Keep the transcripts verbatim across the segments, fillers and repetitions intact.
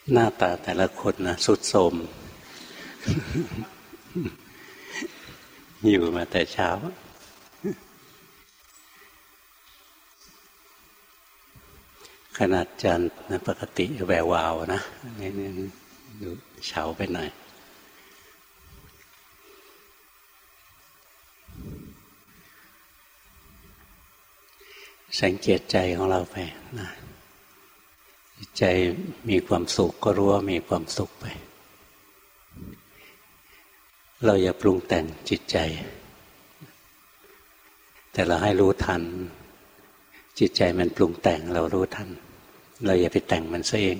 หน้าตาแต่ละคนนะสุดโทรม อยู่มาแต่เช้าขนาดจันทร์ปกติแวววาวนะนี่ดูเฉาไปหน่อยสังเกตใจของเราไปนะใจมีความสุขก็รู้ว่ามีความสุขไปเราอย่าปรุงแต่งจิตใจแต่เราให้รู้ทันจิตใจมันปรุงแต่งเรารู้ทันเราอย่าไปแต่งมันซะเอง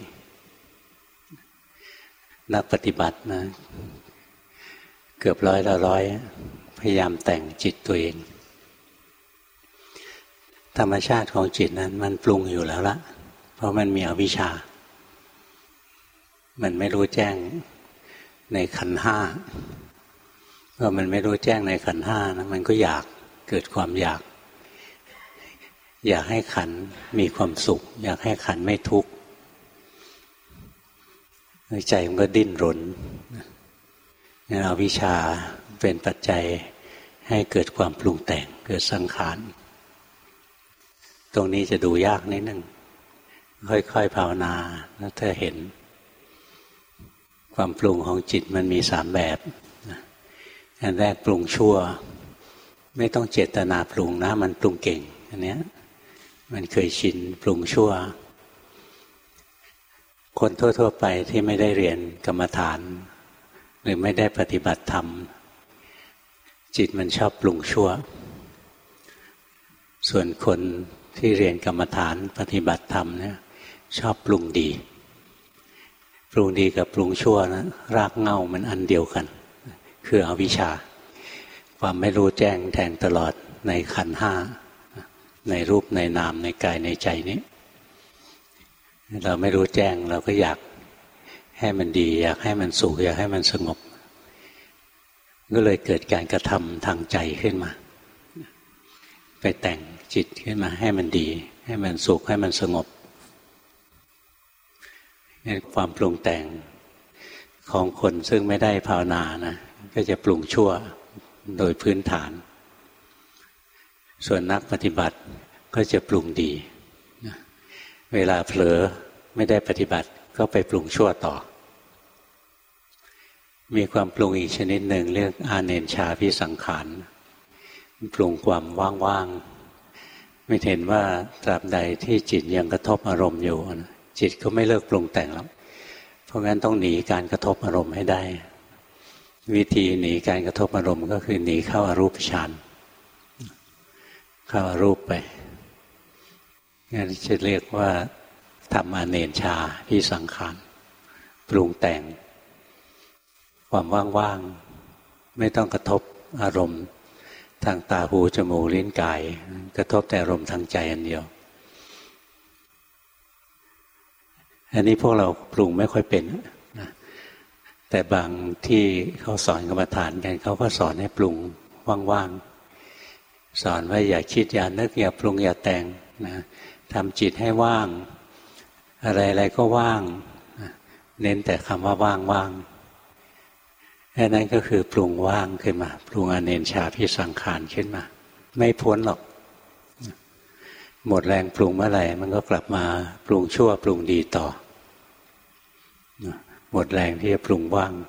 นักปฏิบัตินะเกือบร้อยละร้อยพยายามแต่งจิตตัวเองธรรมชาติของจิตนั้นมันปรุงอยู่แล้วละเพราะมันมีอวิชชามันไม่รู้แจ้งในขันธ์ห้าเพราะมันไม่รู้แจ้งในขันธ์ห้านะมันก็อยากเกิดความอยากอยากให้ขันธ์มีความสุขอยากให้ขันธ์ไม่ทุกข์ใจมันก็ดิ้นรนงั้นอวิชชาเป็นปัจจัยให้เกิดความปรุงแต่งเกิดสังขารตรงนี้จะดูยากนิดนึงค่อยๆภาวนาแล้วเธอเห็นความปรุงของจิตมันมีสามแบบอันแรกปรุงชั่วไม่ต้องเจตนาปรุงนะมันปรุงเก่งอันเนี้ยมันเคยชินปรุงชั่วคนทั่วๆไปที่ไม่ได้เรียนกรรมฐานหรือไม่ได้ปฏิบัติธรรมจิตมันชอบปรุงชั่วส่วนคนที่เรียนกรรมฐานปฏิบัติธรรมเนี่ยชอบปรุงดีปรุงดีกับปรุงชั่วนะรากเหง้ามันอันเดียวกันคืออวิชชาความไม่รู้แจ้งแทงตลอดในขันธ์ห้าในรูปในนามในกายในใจนี้เราไม่รู้แจ้งเราก็อยากให้มันดีอยากให้มันสุขอยากให้มันสงบก็เลยเกิดการกระทำทางใจขึ้นมาไปแต่งจิตขึ้นมาให้มันดีให้มันสุขให้มันสงบความปรุงแต่งของคนซึ่งไม่ได้ภาวนานะก็จะปรุงชั่วโดยพื้นฐานส่วนนักปฏิบัติก็จะปรุงดีเวลาเผลอไม่ได้ปฏิบัติก็ไปปรุงชั่วต่อมีความปรุงอีกชนิดหนึ่งเรียกอาเนญชาภิสังขารปรุงความว่างๆไม่เห็นว่าตราบใดที่จิตยังกระทบอารมณ์อยู่จิตก็ไม่เลิกปรุงแต่งแล้วเพราะงั้นต้องหนีการกระทบอารมณ์ให้ได้วิธีหนีการกระทบอารมณ์ก็คือหนีเข้าอรูปฌานเข้าอรูปไปงั้นจะเรียกว่าทำอาเนญชาภิสังขารปรุงแต่งความว่างๆไม่ต้องกระทบอารมณ์ทางตาหูจมูกลิ้นกายกระทบแต่อารมณ์ทางใจอันเดียวอันนี้พวกเราปรุงไม่ค่อยเป็นนะแต่บางที่เขาสอนกรรมฐานกันเขาก็สอนให้ปรุงว่างๆสอนว่าอย่าคิดอย่านึกอย่าปรุงอย่าแต่งนะทำจิตให้ว่างอะไรๆก็ว่างนะเน้นแต่คำว่าว่างๆอันนั้นก็คือปรุงว่างขึ้นมาปรุงอเนญชาภิสังขารขึ้นมาไม่พ้นหรอกหมดแรงปรุงเมื่อไหร่มันก็กลับมาปรุงชั่วปรุงดีต่อหมดแรงที่จะปรุงว่าง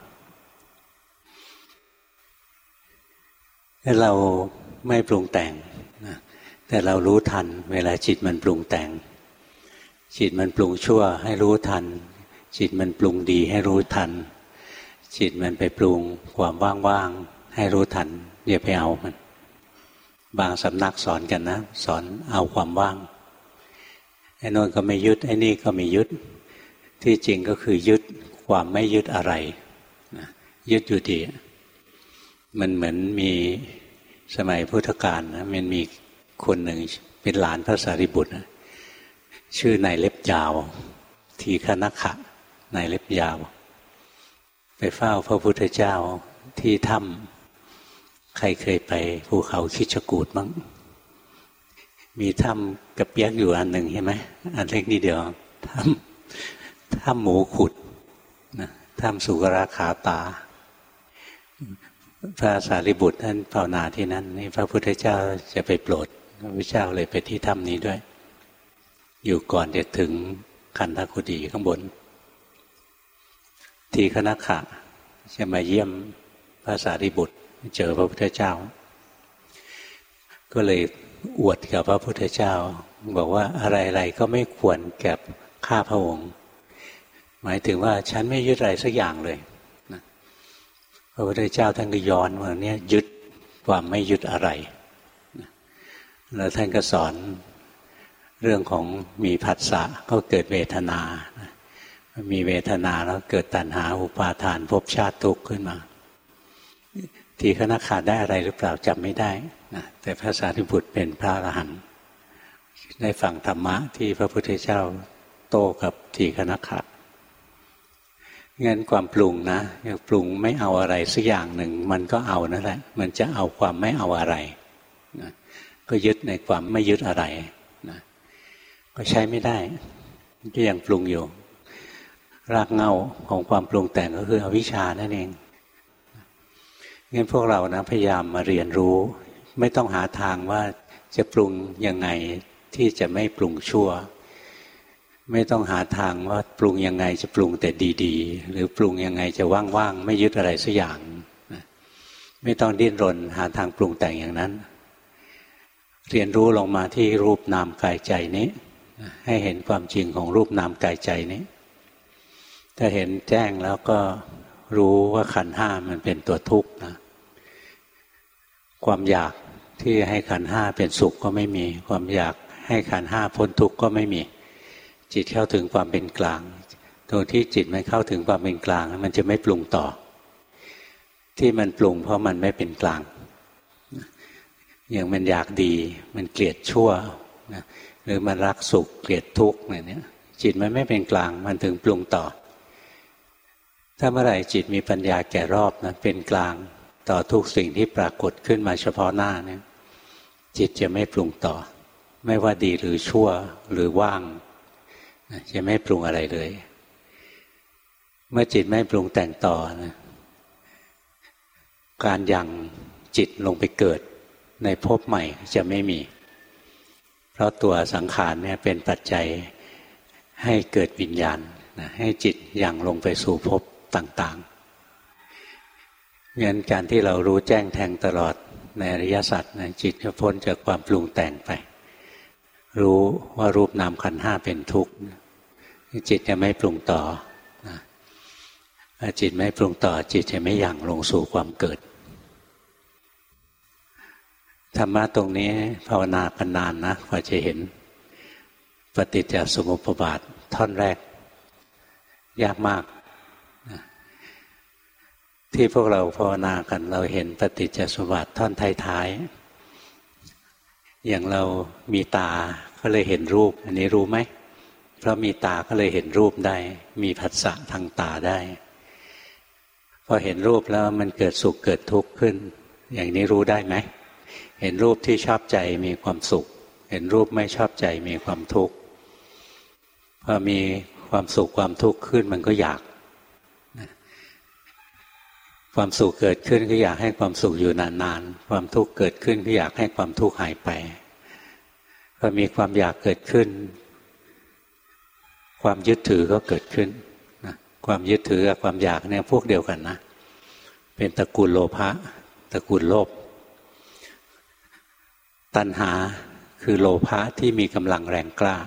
ถ้าเราไม่ปรุงแต่งแต่เรารู้ทันเวลาจิตมันปรุงแต่งจิตมันปรุงชั่วให้รู้ทันจิตมันปรุงดีให้รู้ทันจิตมันไปปรุงความว่างๆให้รู้ทันอย่าไปเอามันบางสำนักสอนกันนะสอนเอาความว่างไอ้โน่นก็ไม่ยึดไอ้นี่ก็ไม่ยึดที่จริงก็คือยึดความไม่ยึดอะไรนะยึดอยู่ดีมันเหมือนมีสมัยพุทธกาลนะมันมีคนหนึ่งเป็นหลานพระสารีบุตรนะชื่อนายเล็บยาวทีฆนขะนายเล็บยาวไปเฝ้าพระพุทธเจ้าที่ถ้ำใครเคยไปภูเขาคิชกูฏมั้งมีถ้ำกระเปียกอยู่อันหนึ่งใช่ไหมอันเล็กนิดเดียวถ้ำถ้ำหมูขุดถ้ำสุกราขาตาพระสารีบุตรท่านภาวนาที่นั่นนี่พระพุทธเจ้าจะไปโปรดพระพุทธเจ้าเลยไปที่ถ้ำนี้ด้วยอยู่ก่อนจะถึงคันธกุฎีข้างบนทีฆนขะจะมาเยี่ยมพระสารีบุตรเจอพระพุทธเจ้าก็เลยอวดกับพระพุทธเจ้าบอกว่าอะไรๆก็ไม่ควรแก่ข้าพระองค์หมายถึงว่าฉันไม่ยึดอะไรสักอย่างเลยนะพระพุทธเจ้าท่านก็ย้อนว่าเนี่ยยึดความไม่ยึดอะไรนะแล้วท่านก็สอนเรื่องของมีผัสสะก็เกิดเวทนานะมีเวทนาแล้วเกิดตัณหาอุปาทานภพชาติทุกข์ขึ้นมาทีฆนขะได้อะไรหรือเปล่าจำไม่ได้นะแต่พระสารีบุตรเป็นพระอรหันต์ได้ฟังธรรมะที่พระพุทธเจ้าโต้กับทีฆนขะงั้นความปรุงนะอย่างปรุงไม่เอาอะไรสักอย่างหนึ่งมันก็เอานั่นแหละมันจะเอาความไม่เอาอะไรนะก็ยึดในความไม่ยึดอะไรนะก็ใช้ไม่ได้ก็ยังปรุงอยู่รากเหง้าของความปรุงแต่งก็คืออวิชชานั่นเองงั้นพวกเรานะพยายามมาเรียนรู้ไม่ต้องหาทางว่าจะปรุงยังไงที่จะไม่ปรุงชั่วไม่ต้องหาทางว่าปรุงยังไงจะปรุงแต่ดีๆหรือปรุงยังไงจะว่างๆไม่ยึดอะไรสักอย่างไม่ต้องดิ้นรนหาทางปรุงแต่งอย่างนั้นเรียนรู้ลงมาที่รูปนามกายใจนี้ให้เห็นความจริงของรูปนามกายใจนี้ถ้าเห็นแจ้งแล้วก็รู้ว่าขันธ์ห้ามันเป็นตัวทุกข์นะความอยากที่ให้ขันธ์ห้าเป็นสุขก็ไม่มีความอยากให้ขันธ์ห้าพ้นทุกข์ก็ไม่มีจิตเข้าถึงความเป็นกลางตรงที่จิตมันเข้าถึงความเป็นกลางมันจะไม่ปรุงต่อที่มันปรุงเพราะมันไม่เป็นกลางอย่างมันอยากดีมันเกลียดชั่วนะหรือมันรักสุขเกลียดทุกข์อะไรเนี้ยจิตมันไม่เป็นกลางมันถึงปรุงต่อถ้าเมื่อไหร่จิตมีปัญญาแก่รอบนะเป็นกลางต่อทุกสิ่งที่ปรากฏขึ้นมาเฉพาะหน้าเนี่ยจิตจะไม่ปรุงต่อไม่ว่าดีหรือชั่วหรือว่างจะไม่ปรุงอะไรเลยเมื่อจิตไม่ปรุงแต่งต่อนะการยังจิตลงไปเกิดในภพใหม่จะไม่มีเพราะตัวสังขารเนี่ยเป็นปัจจัยให้เกิดวิญญาณนะให้จิตยังลงไปสู่ภพต่างๆงั้นการที่เรารู้แจ้งแทงตลอดในอริยสัจนะจิตจะพ้นจากความปรุงแต่งไปรู้ว่ารูปนามขันธ์ห้าเป็นทุกข์จิตจะไม่ปรุงต่อนะถ้าจิตไม่ปรุงต่อจิตจะไม่ยั่งลงสู่ความเกิดธรรมะตรงนี้ภาวนากันนานนะกว่าจะเห็นปฏิจจสมุปบาทท่อนแรกยากมากนะที่พวกเราภาวนากันเราเห็นปฏิจจสมุปบาทท่อนท้ายๆอย่างเรามีตาก็เลยเห็นรูปอันนี้รู้ไหมเพราะมีตาก็เลยเห็นรูปได้มีผัสสะทางตาได้พอเห็นรูปแล้วมันเกิดสุขเกิดทุกข์ขึ้นอย่างนี้รู้ได้ไหมเห็นรูปที่ชอบใจมีความสุขเห็นรูปไม่ชอบใจมีความทุกข์พอมีความสุขความทุกข์ขึ้นมันก็อยากความสุขเกิดขึ้นก็อยากให้ความสุขอยู่นานๆความทุกข์เกิดขึ้นก็อยากให้ความทุกข์หายไปพอมีความอยากเกิดขึ้นความยึดถือก็เกิดขึ้นนะความยึดถือกับความอยากเนี่ยพวกเดียวกันนะเป็นตระกูลโลภะตระกูลโลภตัณหาคือโลภะที่มีกำลังแรงกล้า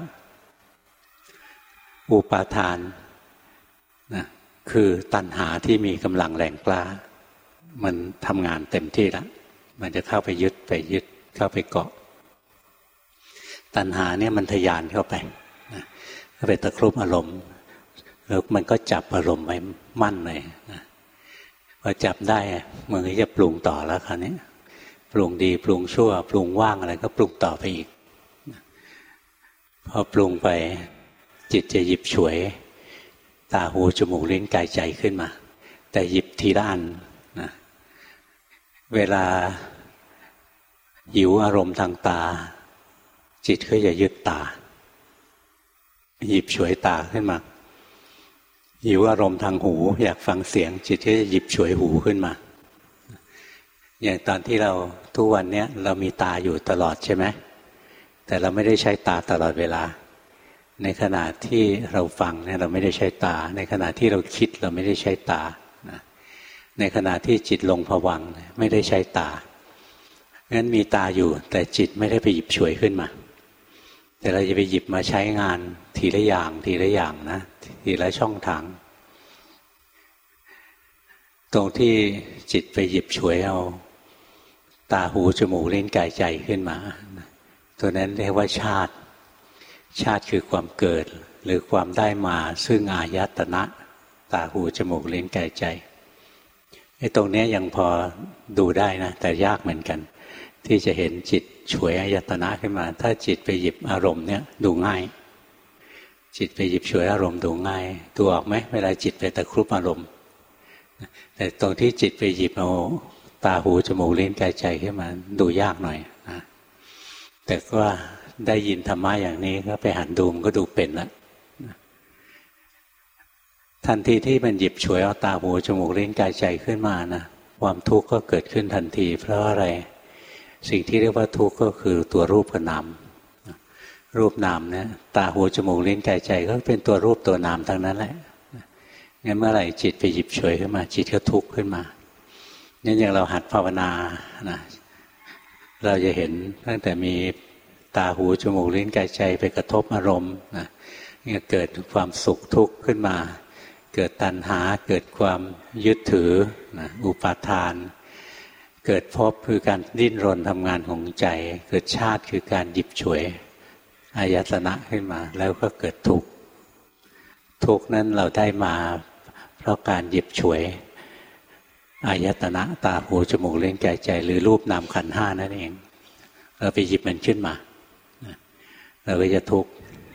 อุปาทานนะคือตัณหาที่มีกำลังแรงกล้ามันทำงานเต็มที่แล้วมันจะเข้าไปยึดไปยึดเข้าไปเกาะตัณหาเนี่ยมันทะยานเข้าไปนะเข้าไปตะครุบอารมณ์แล้วมันก็จับอารมณ์ไว้มั่นเลยนะพอจับได้มันก็จะปรุงต่อแล้วคราวนี้ปรุงดีปรุงชั่วปรุงว่างอะไรก็ปรุงต่อไปอีกพอปรุงไปจิตจะหยิบฉวยตาหูจมูกลิ้นกายใจขึ้นมาแต่หยิบทีละอันนะเวลาหิวอารมณ์ทางตาจิตก็จะยึดตาหยิบฉวยตาขึ้นมาหิวอารมณ์ทางหูอยากฟังเสียงจิตก็จะหยิบฉวยหูขึ้นมาอย่างตอนที่เราทุกวันนี้เรามีตาอยู่ตลอดใช่ไหมแต่เราไม่ได้ใช้ตาตลอดเวลาในขณะที่เราฟังเนี่ยเราไม่ได้ใช้ตาในขณะที่เราคิดเราไม่ได้ใช้ตาในขณะที่จิตลงภวังค์ไม่ได้ใช้ตางั้นมีตาอยู่แต่จิตไม่ได้ไปหยิบฉวยขึ้นมาแต่เราจะไปหยิบมาใช้งานทีละอย่างทีละอย่างนะทีละช่องทางตรงที่จิตไปหยิบฉวยเอาตาหูจมูกลิ้นกายใจขึ้นมาตัวนั้นเรียกว่าชาติชาติคือความเกิดหรือความได้มาซึ่งอายตนะตาหูจมูกลิ้นกายใจไอ้ตรงนี้ยังพอดูได้นะแต่ยากเหมือนกันที่จะเห็นจิตฉวยอายตนะขึ้นมาถ้าจิตไปหยิบอารมณ์เนี่ยดูง่ายจิตไปหยิบฉวยอารมณ์ดูง่ายดูออกไหมเวลาจิตไปตะครุบอารมณ์แต่ตรงที่จิตไปหยิบเอาตาหูจมูกลิ้นกายใจขึ้นมาดูยากหน่อยนะแต่ก็ได้ยินธรรมะอย่างนี้ก็ไปหันดูมันก็ดูเป็นแล้วทันทีที่มันหยิบฉวยเอาตาหูจมูกลิ้นกายใจขึ้นมานะความทุกข์ก็เกิดขึ้นทันทีเพราะอะไรสิ่งที่เรียกว่าทุกข์ก็คือตัวรูปกับนามรูปนามเนี่ยตาหูจมูกลิ้นกายใจก็เป็นตัวรูปตัวนามทั้งนั้นแหละงั้นเมื่อไหร่จิตไปหยิบฉวยขึ้นมาจิตก็ทุกข์ขึ้นมางั้นอย่างเราหัดภาวนานะเราจะเห็นตั้งแต่มีตาหูจมูกลิ้นกายใจไปกระทบอารมณ์นะเกิดความสุขทุกข์ขึ้นมาเกิดตัณหาเกิดความยึดถือนะอุปาทานเกิดภพคือการดิ้นรนทำงานของใจเกิดชาติคือการหยิบฉวยอายตนะขึ้นมาแล้วก็เกิดทุกข์ทุกข์นั้นเราได้มาเพราะการหยิบฉวยอายตนะตาหูจมูกลิ้นกายใจหรือรูปนามขันธ์ห้านั่นเองเราไปหยิบมันขึ้นมาเราก็จะทุกข์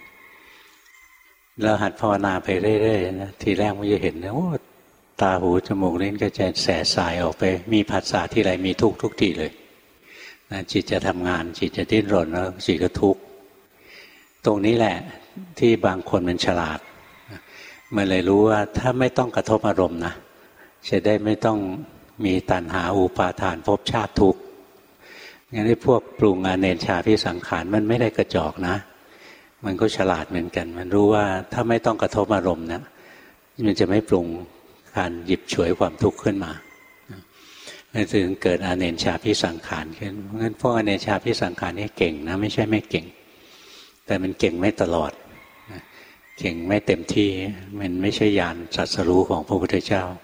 เราหัดภาวนาไปเรื่อยๆนะทีแรกมันจะเห็นนะโอ้ตาหูจมูกลิ้นกายใจแสสายออกไปมีผัสสะที่ไรมีทุกข์ทุกทีเลยนะจิตจะทำงานจิตจะดิ้นรนแล้วจิตก็ทุกข์ตรงนี้แหละที่บางคนมันฉลาดมันเลยรู้ว่าถ้าไม่ต้องกระทบอารมณ์นะจะได้ไม่ต้องมีตัณหาอุปาทานภพชาติทุกข์งั้นไอ้พวกปรุงอเนชชาพิสังขารมันไม่ได้กระจอกนะมันก็ฉลาดเหมือนกันมันรู้ว่าถ้าไม่ต้องกระทบอารมณ์นะมันจะไม่ปรุงการหยิบฉวยความทุกข์ขึ้นมานั่นถึงเกิดอเนชชาพิสังขารขึ้นเพราะงั้นพวกอเนชชาพิสังขารนี่เก่งนะไม่ใช่ไม่เก่งแต่มันเก่งไม่ตลอดเก่งไม่เต็มที่มันไม่ใช่ญาณตรัสรู้ของพระพุทธเจ้า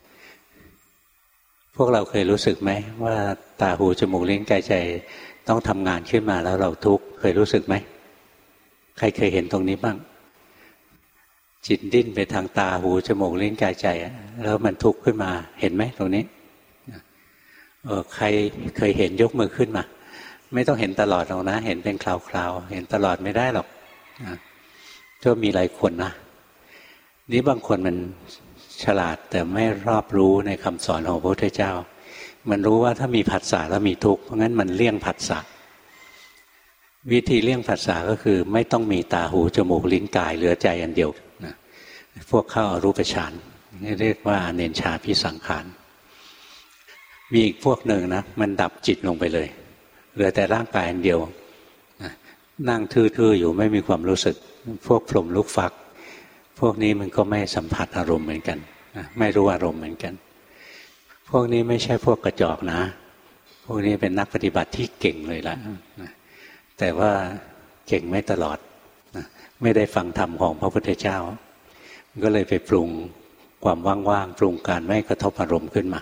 พวกเราเคยรู้สึกไหมว่าตาหูจมูกลิ้นกายใจต้องทำงานขึ้นมาแล้วเราทุกข์เคยรู้สึกไหมใครเคยเห็นตรงนี้บ้างจิตดิ้นไปทางตาหูจมูกลิ้นกายใจแล้วมันทุกข์ขึ้นมาเห็นไหมตรงนี้เออใครเคยเห็นยกมือขึ้นมาไม่ต้องเห็นตลอดหรอกนะเห็นเป็นคราวๆเห็นตลอดไม่ได้หรอกก็มีหลายคนนะนี่บางคนมันฉลาดแต่ไม่รอบรู้ในคำสอนของพระพุทธเจ้ามันรู้ว่าถ้ามีผัสสะแล้วมีทุกข์เพราะงั้นมันเลี่ยงผัสสะวิธีเลี่ยงผัสสะก็คือไม่ต้องมีตาหูจมูกลิ้นกายเหลือใจอันเดียวนะพวกเข้าอรูปฌานนี่เรียกว่าอเนชชาพิสังขารมีอีกพวกหนึ่งนะมันดับจิตลงไปเลยเหลือแต่ร่างกายอันเดียวนะนั่งทื่อๆอยู่ไม่มีความรู้สึกพวกพรหมลูกฟักพวกนี้มันก็ไม่สัมผัสอารมณ์เหมือนกันนะไม่รู้อารมณ์เหมือนกันพวกนี้ไม่ใช่พวกกระจอกนะพวกนี้เป็นนักปฏิบัติที่เก่งเลยละนะแต่ว่าเก่งไม่ตลอดนะไม่ได้ฟังธรรมของพระพุทธเจ้าก็เลยไปปรุงความว่างๆปรุงการไม่กระทบอารมณ์ขึ้นมา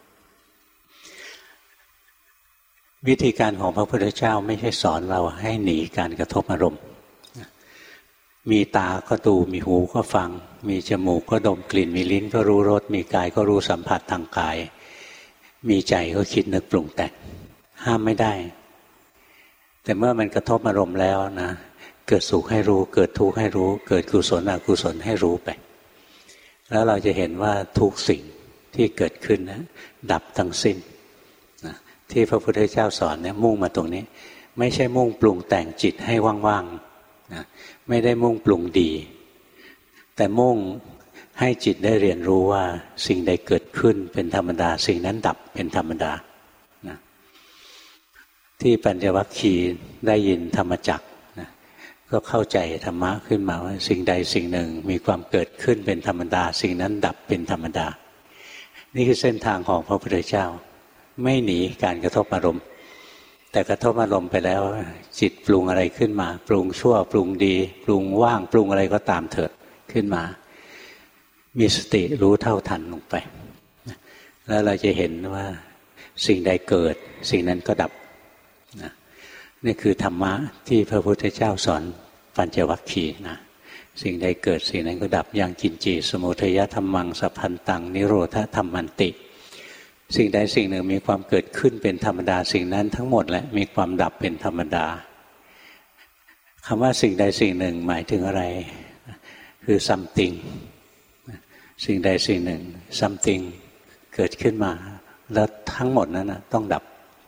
วิธีการของพระพุทธเจ้าไม่ใช่สอนเราให้หนีการกระทบอารมณ์มีตาก็ดูมีหูก็ฟังมีจมูกก็ดมกลิ่นมีลิ้นก็รู้รสมีกายก็รู้สัมผัสทางกายมีใจก็คิดนึกปรุงแต่งห้ามไม่ได้แต่เมื่อมันกระทบอารมณ์แล้วนะเกิดสุขให้รู้เกิดทุกข์ให้รู้เกิดกุศลอกุศลให้รู้ไปแล้วเราจะเห็นว่าทุกสิ่งที่เกิดขึ้นนะดับทั้งสิ้นนะที่พระพุทธเจ้าสอนเนี่ยมุ่งมาตรงนี้ไม่ใช่มุ่งปรุงแต่งจิตให้ว่างๆนะไม่ได้มุ่งปรุงดีแต่มุ่งให้จิตได้เรียนรู้ว่าสิ่งใดเกิดขึ้นเป็นธรรมดาสิ่งนั้นดับเป็นธรรมดานะที่ปัญจวัคคีย์ได้ยินธรรมจักรนะก็เข้าใจธรรมะขึ้นมาว่าสิ่งใดสิ่งหนึ่งมีความเกิดขึ้นเป็นธรรมดาสิ่งนั้นดับเป็นธรรมดานี่คือเส้นทางของพระพุทธเจ้าไม่หนีการกระทบอารมณ์แต่กระทบอารมณ์ไปแล้วจิตปรุงอะไรขึ้นมาปรุงชั่วปรุงดีปรุงว่างปรุงอะไรก็ตามเถิดขึ้นมามีสติรู้เท่าทันลงไปแล้วเราจะเห็นว่าสิ่งใดเกิดสิ่งนั้นก็ดับนี่คือธรรมะที่พระพุทธเจ้าสอนปัญจวัคคีย์นะสิ่งใดเกิดสิ่งนั้นก็ดับยังกินจีสมุทัยธรรมังสัพพันตังนิโรธธรรมันติสิ่งใดสิ่งหนึ่งมีความเกิดขึ้นเป็นธรรมดาสิ่งนั้นทั้งหมดแหละมีความดับเป็นธรรมดาคำว่าสิ่งใดสิ่งหนึ่งหมายถึงอะไรคือ something สิ่งใดสิ่งหนึ่ง something เกิดขึ้นมาแล้วทั้งหมดนั้นนะต้องดับ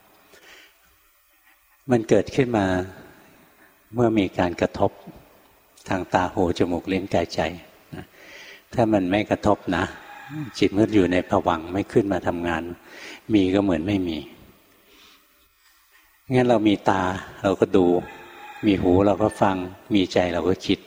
มันเกิดขึ้นมาเมื่อมีการกระทบทางตาหูจมูกลิ้นกายใจถ้ามันไม่กระทบนะจิตมันอยู่ในภวังค์ไม่ขึ้นมาทำงานมีก็เหมือนไม่มีงั้นเรามีตาเราก็ดูมีหูเราก็ฟังมีใจเราก็คิด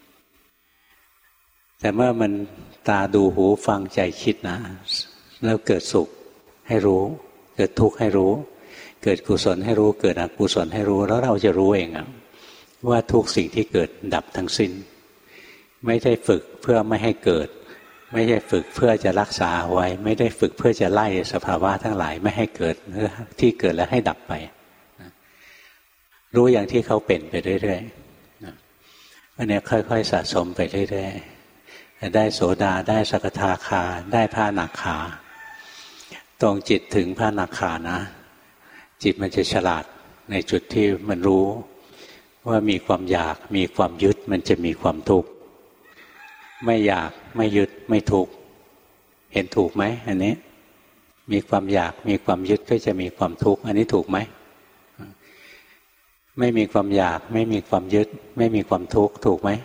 แต่เมื่อมันตาดูหูฟังใจคิดนะแล้วเกิดสุขให้รู้เกิดทุกข์ให้รู้เกิดกุศลให้รู้เกิดอกุศลให้รู้แล้วเราจะรู้เองว่าทุกสิ่งที่เกิดดับทั้งสิ้นไม่ได้ฝึกเพื่อไม่ให้เกิดไม่ได้ฝึกเพื่อจะรักษาไว้ไม่ได้ฝึกเพื่อจะไล่สภาวะทั้งหลายไม่ให้เกิดที่เกิดแล้วให้ดับไปรู้อย่างที่เขาเป็นไปเรื่อยๆอันนี้ค่อยๆสะสมไปเรื่อยๆได้โสดาได้สกทาคาได้พระอนาคาตรงจิตถึงพระอนาคานะจิตมันจะฉลาดในจุดที่มันรู้ว่ามีความอยากมีความยึดมันจะมีความทุกข์ไม่อยากไม่ยึดไม่ทุกข์เห็นถูกไหมอันนี้มีความอยากมีความยึดก็จะมีความทุกข์อันนี้ถูกไหมไม่มีความอยากไม่มีความยึดไม่มีความทุกข์ถูกไหม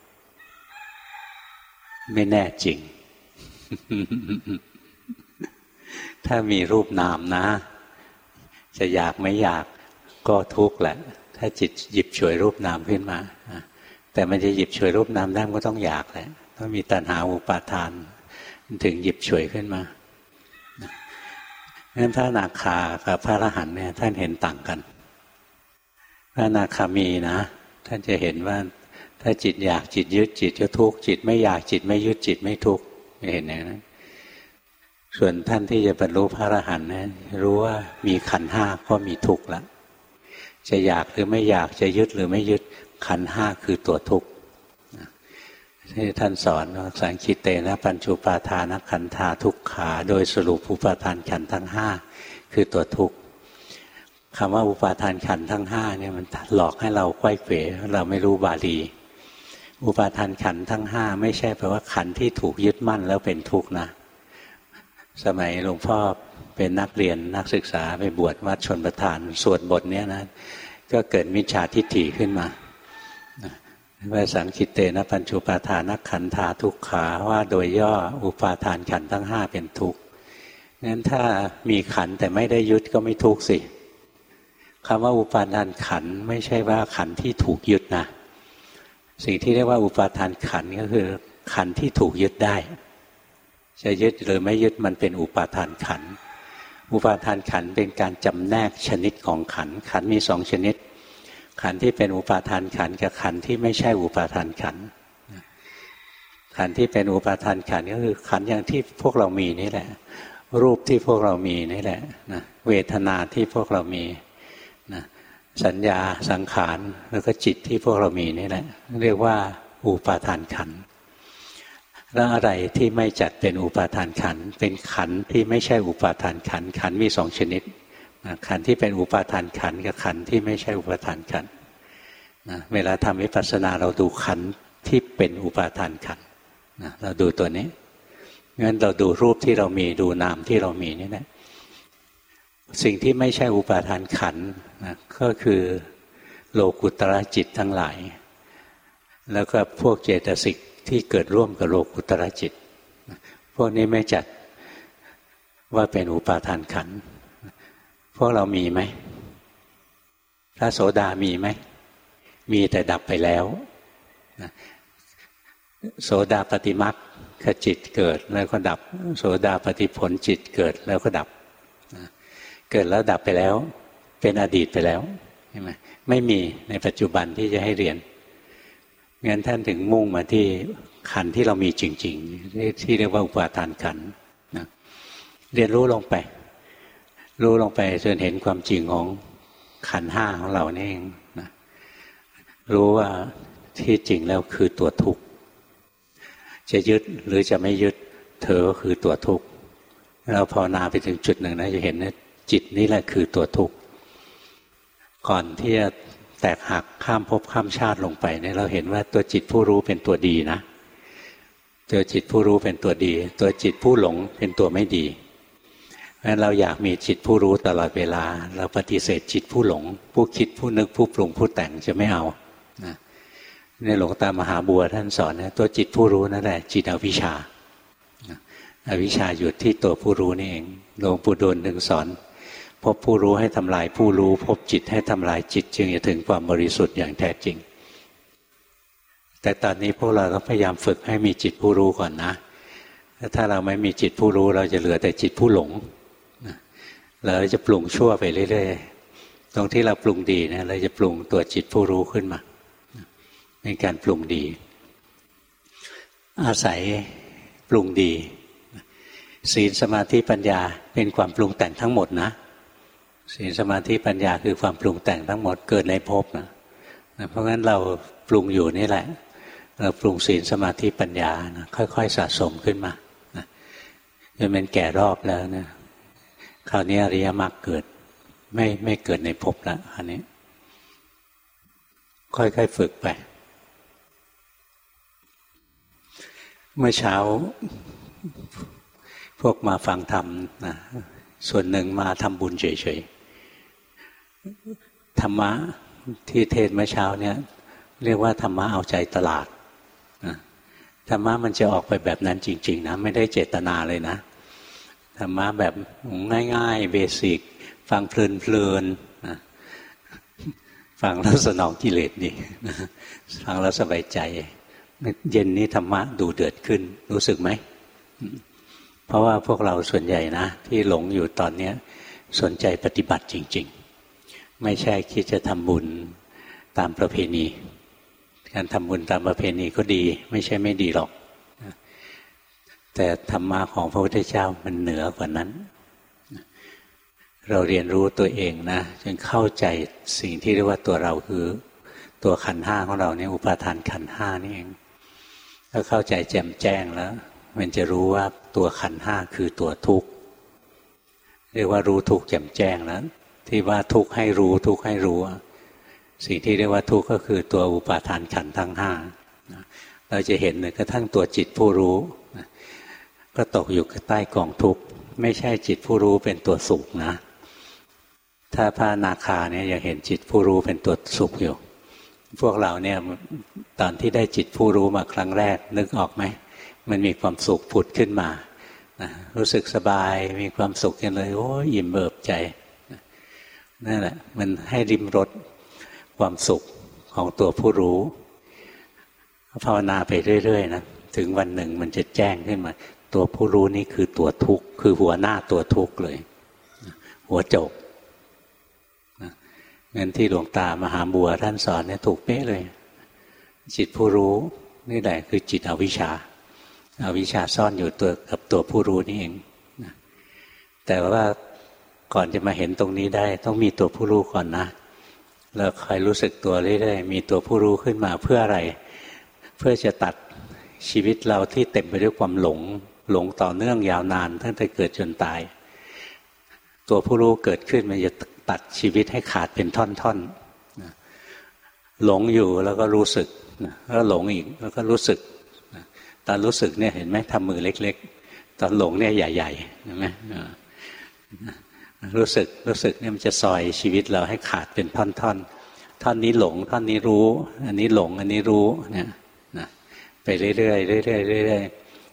ไม่แน่จริง ถ้ามีรูปนามนะจะอยากไม่อยากก็ทุกข์แหละถ้าจิตหยิบฉวยรูปนามขึ้นมาแต่มันจะหยิบฉวยรูปนามได้มันก็ต้องอยากแหละต้องมีตัณหาอุปาทานถึงหยิบฉวยขึ้นมางั้นพระอนาคากับพระอรหันต์เนี่ยท่านเห็นต่างกันพระอนาคามีนะท่านจะเห็นว่าถ้าจิตอยากจิตยึดจิตจะทุกข์จิตไม่อยากจิตไม่ยึดจิตไม่ทุกข์เห็นอย่างนั้นส่วนท่านที่จะบรรลุพระอรหันต์นะรู้ว่ามีขันธ์ห้าก็มีทุกข์ละจะอยากหรือไม่อยากจะยึดหรือไม่ยึดขันธ์ห้าคือตัวทุกข์ที่ท่านสอนว่าสังคิเตนะปัญจุปาทานขันธาทุกขาโดยสรุปอุปาทานขันธ์ทั้งห้าคือตัวทุกข์คำว่าอุปาทานขันธ์ทั้งห้าเนี่ยมันหลอกให้เราไขว้เขวเราไม่รู้บาลีอุปาทานขันธ์ทั้งห้าไม่ใช่แปลว่าขันธ์ที่ถูกยึดมั่นแล้วเป็นทุกข์นะสมัยหลวงพ่อเป็นนักเรียนนักศึกษาไปบวชวัดชนประทานสวดบทนี้นะก็เกิดมิจฉาทิฏฐิขึ้นมาว่าสังคิเตนะปัญจุปาทานขันธาทุกขาว่าโดยย่ออุปาทานขันธ์ทั้งห้าเป็นทุกข์งั้นถ้ามีขันธ์แต่ไม่ได้ยึดก็ไม่ทุกข์สิคำว่าอุปาทานขันธ์ไม่ใช่ว่าขันธ์ที่ถูกยึดนะสิ่งที่เรียกว่าอุปาทานขันธ์ก็คือขันธ์ที่ถูกยึดได้จะยึดหรือไม่ยึดมันเป็นอุปาทานขันธ์อุปาทานขันธ์เป็นการจำแนกชนิดของขันธ์ขันธ์มีสองชนิดขันธ์ที่เป็นอุปาทานขันธ์กับขันธ์ที่ไม่ใช่อุปาทานขันธ์ขันธ์ที่เป็นอุปาทานขันธ์ก็คือขันธ์อย่างที่พวกเรามีนี่แหละรูปที่พวกเรามีนี่แหละนะเวทนาที่พวกเรามีนะสัญญาสังขารแล้วก็จิตที่พวกเรามีนี่แหละเรียกว่าอุปาทานขันธ์แล้วอะไรที่ไม่จัดเป็นอุปาทานขันธ์เป็นขันธ์ที่ไม่ใช่อุปาทานขันธ์ขันธ์มีสองชนิดขันธ์ที่เป็นอุปาทานขันธ์กับขันธ์ที่ไม่ใช่อุปาทานขันธ์นะเวลาทำวิปัสสนาเราดูขันธ์ที่เป็นอุปาทานขันธ์นะเราดูตัวนี้งั้นเราดูรูปที่เรามีดูนามที่เรามีนี่แหละสิ่งที่ไม่ใช่อุปาทานขันธ์นะก็คือโลกุตระจิตทั้งหลายแล้วก็พวกเจตสิกที่เกิดร่วมกับโลกุตระจิตพวกนี้ไม่จัดว่าเป็นอุปาทานขันธ์พวกเรามีไหมพระโสดามีไหมมีแต่ดับไปแล้วโสดาปฏิมรรคคือจิตเกิดแล้วก็ดับโสดาปฏิผลจิตเกิดแล้วก็ดับเกิดแล้วดับไปแล้วเป็นอดีตไปแล้วใช่ไหมไม่มีในปัจจุบันที่จะให้เรียนงั้นท่านถึงมุ่งมาที่ขันธ์ที่เรามีจริงๆที่เรียกว่าอุปาทานขันธ์นะเรียนรู้ลงไปรู้ลงไปจนเห็นความจริงของขันธ์ห้าของเรานี่เองนะรู้ว่าที่จริงแล้วคือตัวทุกข์จะยึดหรือจะไม่ยึดเธอก็คือตัวทุกข์เราภาวนาไปถึงจุดหนึ่งนะจะเห็นว่าจิตนี่แหละคือตัวทุกข์ก่อนที่จะแตกหักข้ามภพข้ามชาติลงไปเนี่ยเราเห็นว่าตัวจิตผู้รู้เป็นตัวดีนะตัวจิตผู้รู้เป็นตัวดีตัวจิตผู้หลงเป็นตัวไม่ดีเพราะฉะนั้นเราอยากมีจิตผู้รู้ตลอดเวลาเราปฏิเสธจิตผู้หลงผู้คิดผู้นึกผู้ปรุงผู้แต่งจะไม่เอานะในหลวงตามหาบัวท่านสอนนะตัวจิตผู้รู้นั่นแหละจิตอวิชชาอวิชชาอยู่ที่ตัวผู้รู้นี่เองหลวงปู่ดูลย์ถึงสอนพบผู้รู้ให้ทำลายผู้รู้พบจิตให้ทำลายจิตจึงจะถึงความบริสุทธิ์อย่างแท้จริงแต่ตอนนี้พวกเราต้องพยายามฝึกให้มีจิตผู้รู้ก่อนนะถ้าเราไม่มีจิตผู้รู้เราจะเหลือแต่จิตผู้หลงเราจะปรุงชั่วไปเรื่อยๆตรงที่เราปรุงดีนะเราจะปรุงตัวจิตผู้รู้ขึ้นมาเป็นการปรุงดีอาศัยปรุงดีศีลสมาธิปัญญาเป็นความปรุงแต่งทั้งหมดนะศีลสมาธิปัญญาคือความปรุงแต่งทั้งหมดเกิดในภพนะเพราะงั้นเราปรุงอยู่นี่แหละเราปรุงศีลสมาธิปัญญานะค่อยๆสะสมขึ้นมานะจนเป็นแก่รอบแล้วนะคราวนี้อริยมรรคเกิดไม่ไม่เกิดในภพแล้วอันนี้ค่อยๆฝึกไปเมื่อเช้าพวกมาฟังธรรมนะส่วนหนึ่งมาทำบุญเฉยๆธรรมะที่เทศเมื่อเช้าเนี่ยเรียกว่าธรรมะเอาใจตลาดนะธรรมะมันจะออกไปแบบนั้นจริงๆนะไม่ได้เจตนาเลยนะธรรมะแบบง่ายๆเบสิกฟังเพลินๆนะฟังแล้วสนองกิเลสดีนะฟังแล้วสบายใจเย็นนี้ธรรมะดูเดือดขึ้นรู้สึกไหมเพราะว่าพวกเราส่วนใหญ่นะที่หลงอยู่ตอนนี้สนใจปฏิบัติจริงๆไม่ใช่คิดจะทำบุญตามประเพณีการทำบุญตามประเพณีก็ดีไม่ใช่ไม่ดีหรอกแต่ธรรมะของพระพุทธเจ้ามันเหนือกว่านั้นเราเรียนรู้ตัวเองนะจนเข้าใจสิ่งที่เรียกว่าตัวเราคือตัวขันธ์ห้าของเราเนี่ยอุปาทานขันธ์ห้านี่เองถ้าเข้าใจแจ่มแจ้งแล้วมันจะรู้ว่าตัวขันธ์ห้าคือตัวทุกข์เรียกว่ารู้ทุกข์แจ่มแจ้งแล้วที่ว่าทุกข์ให้รู้ทุกข์ให้รู้สิ่งที่เรียกว่าทุกข์ก็คือตัวอุปาทานขันธ์ทั้งห้าเราจะเห็นเลยกระทั่งตัวจิตผู้รู้ก็ตกอยู่ใต้กองทุกข์ไม่ใช่จิตผู้รู้เป็นตัวสุขนะถ้าพระอนาคาเนี่ยยังเห็นจิตผู้รู้เป็นตัวสุขอยู่พวกเราเนี่ยตอนที่ได้จิตผู้รู้มาครั้งแรกนึกออกไหมมันมีความสุขผุดขึ้นมานะรู้สึกสบายมีความสุขกันเลยโอ้ยอิ่มเอิบใจนั่นแหละมันให้ริมรสความสุขของตัวผู้รู้ภาวนาไปเรื่อยๆนะถึงวันหนึ่งมันจะแจ้งขึ้นมาตัวผู้รู้นี่คือตัวทุกข์คือหัวหน้าตัวทุกข์เลยหัวโจกงั้นที่หลวงตามหาบัวท่านสอนเนี่ยถูกเป๊ะเลยจิตผู้รู้นี่แหละคือจิตอวิชชาอวิชชาซ่อนอยู่ตัวกับตัวผู้รู้นี่เองแต่ว่าก่อนจะมาเห็นตรงนี้ได้ต้องมีตัวผู้รู้ก่อนนะแล้วคอยรู้สึกตัวเรื่อยๆมีตัวผู้รู้ขึ้นมาเพื่ออะไรเพื่อจะตัดชีวิตเราที่เต็มไปด้วยความหลงหลงต่อเนื่องยาวนานตั้งแต่เกิดจนตายตัวผู้รู้เกิดขึ้นมันจะตัดชีวิตให้ขาดเป็นท่อนๆหลงอยู่แล้วก็รู้สึกแล้วหลงอีกแล้วก็รู้สึกตอนรู้สึกเนี่ยเห็นไหมทำมือเล็กๆตอนหลงเนี่ยใหญ่ๆเห็นไหมรู้สึกรู้สึกเนี่ยมันจะซอยชีวิตเราให้ขาดเป็นท่อนๆท่อนนี้หลงท่อนนี้รู้อันนี้หลงอันนี้รู้เนี่ยนะไปเรื่อยๆเรื่อยๆเรื่อยๆ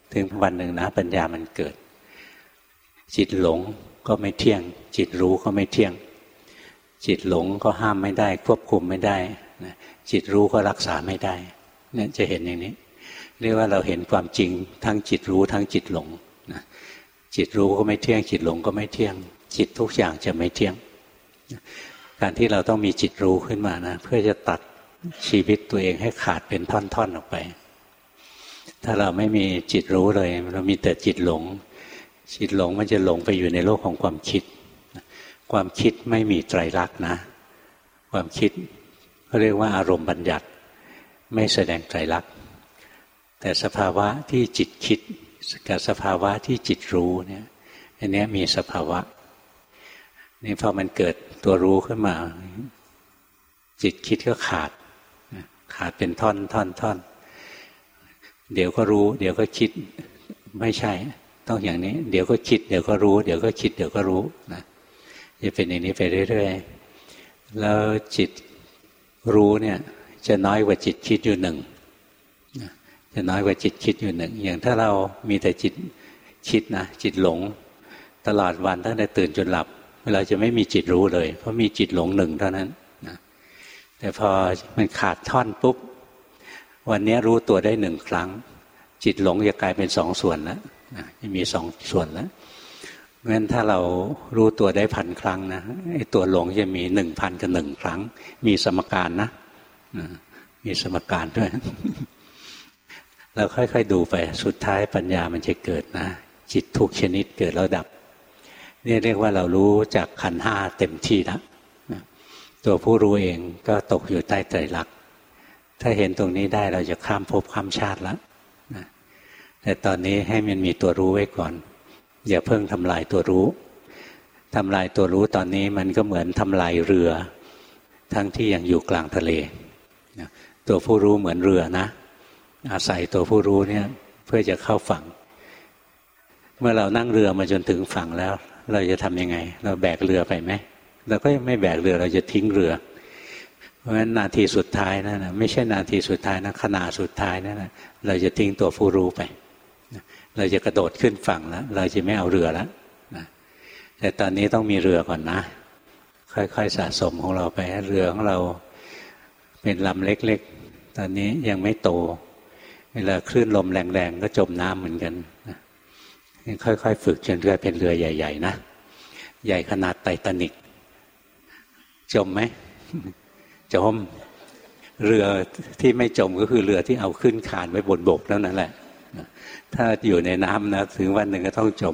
ถึงวันหนึ่งนะปัญญามันเกิดจิตหลงก็ไม่เที่ยงจิตรู้ก็ไม่เที่ยงจิตหลงก็ห้ามไม่ได้ควบคุมไม่ได้นะจิตรู้ก็รักษาไม่ได้เนี่ยจะเห็นอย่างนี้เรียกว่าเราเห็นความจริงทั้งจิตรู้ทั้งจิตหลงนะจิตรู้ก็ไม่เที่ยงจิตหลงก็ไม่เที่ยงจิตทุกอย่างจะไม่เที่ยงการที่เราต้องมีจิตรู้ขึ้นมานะเพื่อจะตัดชีวิตตัวเองให้ขาดเป็นท่อนๆออกไปถ้าเราไม่มีจิตรู้เลยเรามีแต่จิตหลงจิตหลงมันจะหลงไปอยู่ในโลกของความคิดความคิดไม่มีไตรลักษณ์นะความคิดเขาเรียกว่าอารมณ์บัญญัติไม่แสดงไตรลักษณ์แต่สภาวะที่จิตคิดกับสภาวะที่จิตรู้เนี่ยอันนี้มีสภาวะนี่พอมันเกิดตัวรู้ขึ้นมาจิตคิดก็ขาดขาดเป็นท่อนท่อนท่อนเดี๋ยวก็รู้เดี๋ยวก็คิดไม่ใช่ต้องอย่างนี้เดี๋ยวก็คิดเดี๋ยวก็รู้เดี๋ยวก็คิดเดี๋ยวก็รู้นะจะเป็นอย่างนี้ไปเรื่อยๆแล้วจิตรู้เนี่ยจะน้อยกว่าจิตคิดอยู่หนึ่งจะน้อยกว่าจิตคิดอยู่หนึ่งอย่างถ้าเรามีแต่จิตคิดนะจิตหลงตลอดวันตั้งแต่ตื่นจนหลับเราจะไม่มีจิตรู้เลยเพราะมีจิตหลงหนึ่งเท่านั้นนะแต่พอมันขาดท่อนปุ๊บวันนี้รู้ตัวได้หนึ่งครั้งจิตหลงจะกลายเป็นสองส่วนแล้วนะจะมีสองส่วนแล้วเพราะฉะนั้นถ้าเรารู้ตัวได้พันครั้งนะไอ้ตัวหลงจะมีหนึ่งพันกับหนึ่งครั้งมีสมการนะมีสมการด้วย เราค่อยๆดูไปสุดท้ายปัญญามันจะเกิดนะจิตทุกชนิดเกิดแล้วดับนี่เรียกว่าเรารู้จากขันธ์ห้าเต็มที่แล้วตัวผู้รู้เองก็ตกอยู่ใต้ไตรลักษณ์ถ้าเห็นตรงนี้ได้เราจะข้ามภพข้ามชาติแล้วนะแต่ตอนนี้ให้มันมีตัวรู้ไว้ก่อนอย่าเพิ่งทำลายตัวรู้ทำลายตัวรู้ตอนนี้มันก็เหมือนทำลายเรือทั้งที่ยังอยู่กลางทะเลนะตัวผู้รู้เหมือนเรือนะอาศัยตัวผู้รู้เนี่ยเพื่อจะเข้าฝั่งเมื่อเรานั่งเรือมาจนถึงฝั่งแล้วเราจะทำยังไงเราแบกเรือไปไหมเราก็ไม่แบกเรือเราจะทิ้งเรือเพราะฉะนั้นนาทีสุดท้ายนั่นนะไม่ใช่นาทีสุดท้ายนะขณะสุดท้ายนั่นนะเราจะทิ้งตัวผู้รู้ไปเราจะกระโดดขึ้นฝั่งแล้วเราจะไม่เอาเรือแล้วนะแต่ตอนนี้ต้องมีเรือก่อนนะค่อยๆสะสมของเราไปเรือของเราเป็นลำเล็กๆตอนนี้ยังไม่โตเวลาคลื่นลมแรงๆก็จมน้ำเหมือนกันนะค่อยๆฝึกจนเรือเป็นเรือใหญ่ๆนะใหญ่ขนาดไททานิคจมไหมจมเรือที่ไม่จมก็คือเรือที่เอาขึ้นคานไว้บนบกแล้วนั่นแหละถ้าอยู่ในน้ำนะถึงวันหนึ่งก็ต้องจม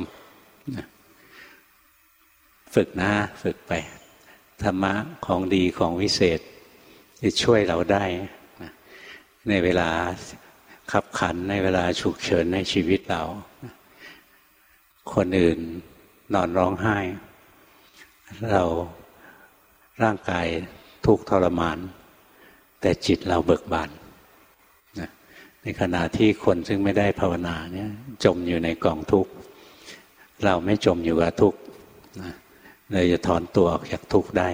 ฝึกนะฝึกไปธรรมะของดีของวิเศษจะช่วยเราได้ในเวลาขับขันในเวลาฉุกเฉินในชีวิตเราคนอื่นนอนร้องไห้เราร่างกายทุกข์ทรมานแต่จิตเราเบิกบานนะในขณะที่คนซึ่งไม่ได้ภาวนาเนี่ยจมอยู่ในกองทุกข์เราไม่จมอยู่กับทุกข์นะเลยจะถอนตัวออกจากทุกข์ได้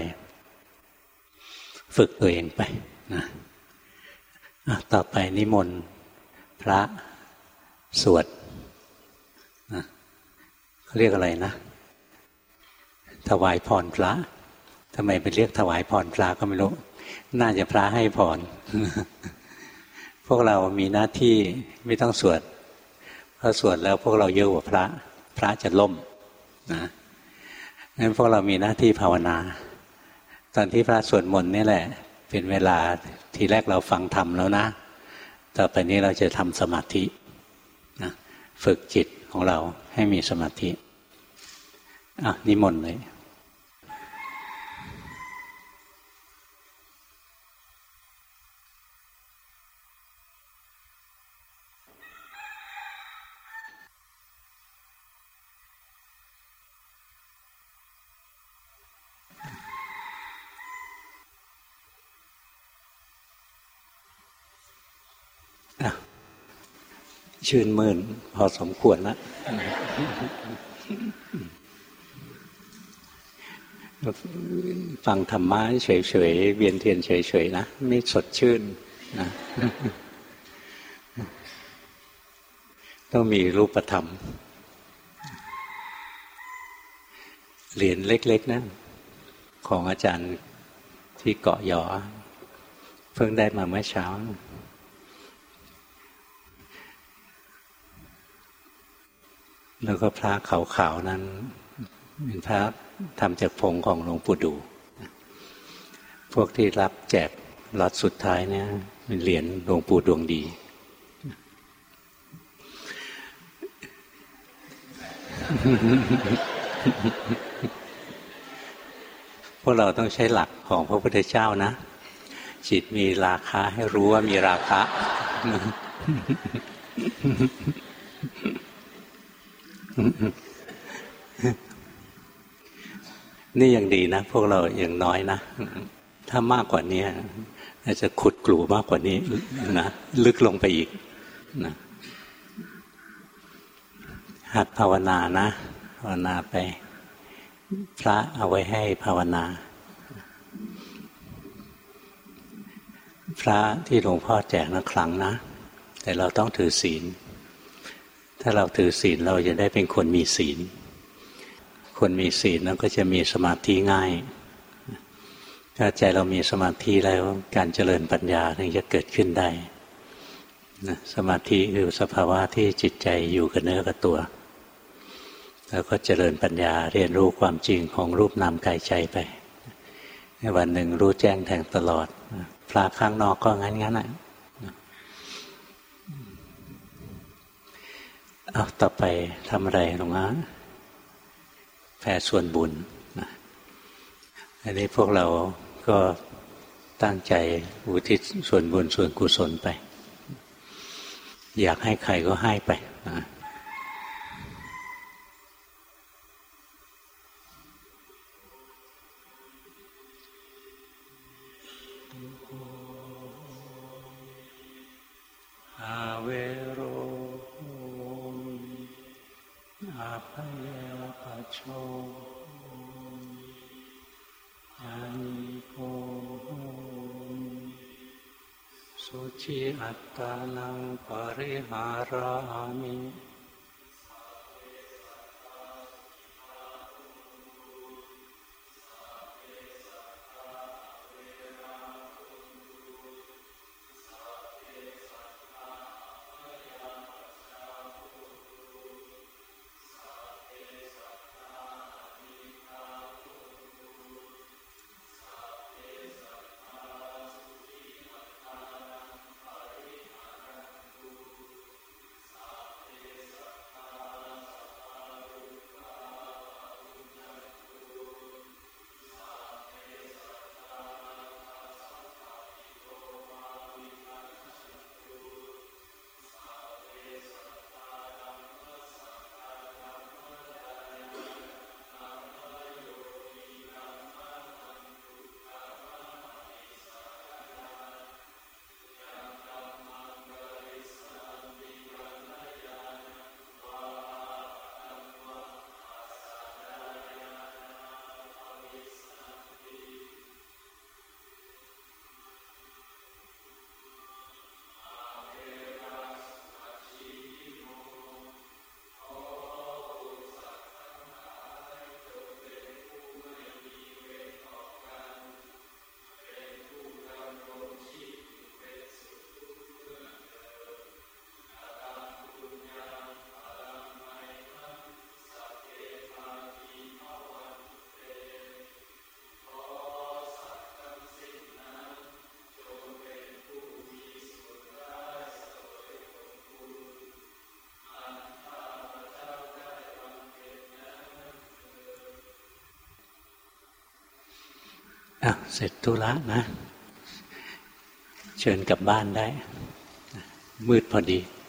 ฝึกตัวเองไปนะต่อไปนิมนต์พระสวดนะเขาเรียกอะไรนะถวายพรพระทำไมไปเรียกถวายพรพระก็ไม่รู้น่าจะพระให้พร พวกเรามีหน้าที่ไม่ต้องสวดเพราะสวดแล้วพวกเราเยอะกว่าพระพระจะล่มนะงั้นพวกเรามีหน้าที่ภาวนาตอนที่พระสวดมนต์นี่แหละเป็นเวลาทีแรกเราฟังธรรมแล้วนะต่อไปนี้เราจะทำสมาธินะฝึกจิตของเราให้มีสมาธิอ่ะนิมนต์เลยชื่นมื่นพอสมควรแล้วฟังธรรมะเฉยๆเวียนเทียนเฉยๆนะไม่สดชื่นนะต้องมีรูปธรรมเหรียญเล็กๆนะของอาจารย์ที่เกาะยอเพิ่งได้มาเมื่อเช้าแล้วก็พระขาวๆนั้นเป็นพระทำจากผงของหลวงปู่ดูพวกที่รับแจกล็อตสุดท้ายเนี่ยเป็นเหรียญหลวงปู่ดวงดีพวกเราต้องใช้หลักของพระพุทธเจ้านะจิตมีราคะให้รู้ว่ามีราคะนี่ยังดีนะพวกเรายังน้อยนะถ้ามากกว่านี้อาจจะขุดกลู่มากกว่านี้นะลึกลงไปอีกนะหัดภาวนานะภาวนาไปพระเอาไว้ให้ภาวนาพระที่หลวงพ่อแจกนะครั้งนะแต่เราต้องถือศีลถ้าเราถือศีลเราจะได้เป็นคนมีศีลคนมีศีลนั้นก็จะมีสมาธิง่ายถ้าใจเรามีสมาธิแล้วการเจริญปัญญาถึงจะเกิดขึ้นได้นะสมาธิคือสภาวะที่จิตใจอยู่กับเนื้อกับตัวแล้วก็เจริญปัญญาเรียนรู้ความจริงของรูปนามกายใจไปในวันหนึ่งรู้แจ้งแทงตลอดพระข้างนอกก็งั้นงั้นอ่ะเอาต่อไปทำอะไรหลวงพ่อแผ่ส่วนบุญนะอันนี้พวกเราก็ตั้งใจอุทิศส่วนบุญส่วนกุศลไปอยากให้ใครก็ให้ไปนะอาเวโรอาภเยวปัจโชอานิโกสุจิอัตตานังปริหารามิอ่ะเสร็จธุระนะเชิญกลับบ้านได้มืดพอดี